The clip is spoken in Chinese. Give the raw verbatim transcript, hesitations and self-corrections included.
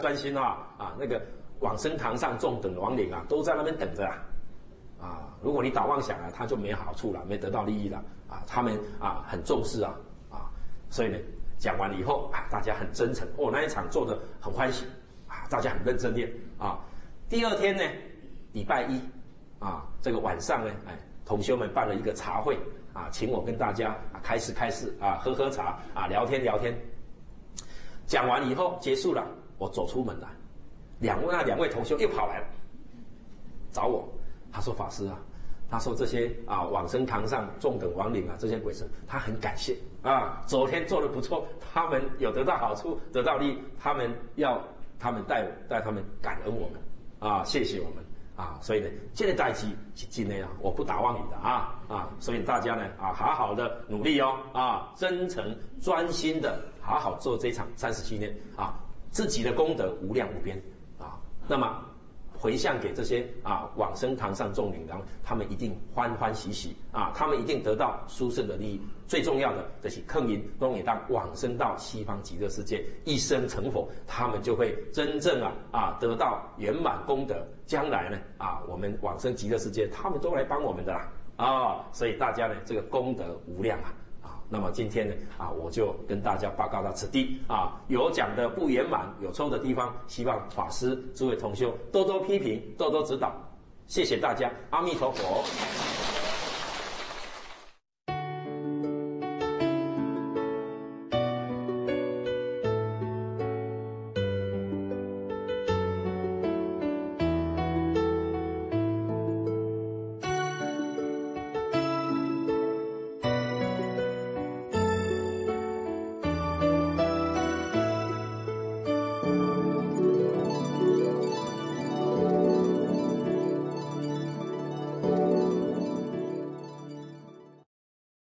专心啊啊，那个往生堂上众等亡灵啊，都在那边等着啊啊！如果你打妄想啊，他就没好处了，没得到利益了啊！他们啊很重视啊啊，所以呢，讲完了以后啊，大家很真诚哦，那一场做的很欢喜啊，大家很认真念啊。第二天呢，礼拜一啊，这个晚上呢，哎，同修们办了一个茶会啊，请我跟大家啊开始开始啊喝喝茶啊聊天聊天。讲完以后结束了，我走出门来，两位那两位同修又跑来了，找我。他说：“法师啊，他说这些啊往生堂上众等亡灵啊，这些鬼神，他很感谢啊，昨天做的不错，他们有得到好处，得到利益，他们要他们带带他们感恩我们啊，谢谢我们啊，所以呢，这个代志是真的啊，我不打妄语的啊啊，所以大家呢啊，好好的努力哦啊，真诚专心的好好做这场三十七年啊，自己的功德无量无边啊，那么。”回向给这些啊往生堂上众灵，然后他们一定欢欢喜喜啊，他们一定得到殊胜的利益。最重要的就是坑银都也当往生到西方极乐世界，一生成佛，他们就会真正啊啊得到圆满功德。将来呢啊，我们往生极乐世界，他们都来帮我们的啦啊，所以大家呢这个功德无量啊。那么今天呢，啊，我就跟大家报告到此地啊，有讲的不圆满、有错的地方，希望法师、诸位同修多多批评、多多指导，谢谢大家，阿弥陀佛。